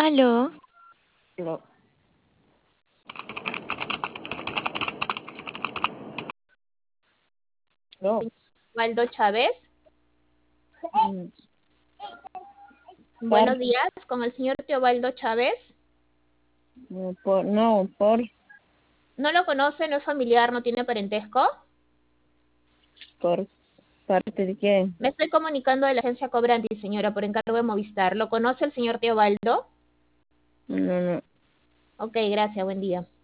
Aló, No, no. Waldo Chávez. mm, Buenos días, con el señor Teobaldo Chávez. por ¿No lo conoce, no es familiar, no tiene parentesco? por parte de quién. Me estoy comunicando de la agencia Cobranti, señora, por encargo de Movistar. ¿Lo conoce el señor Teobaldo? No, no. Ok, gracias, buen día.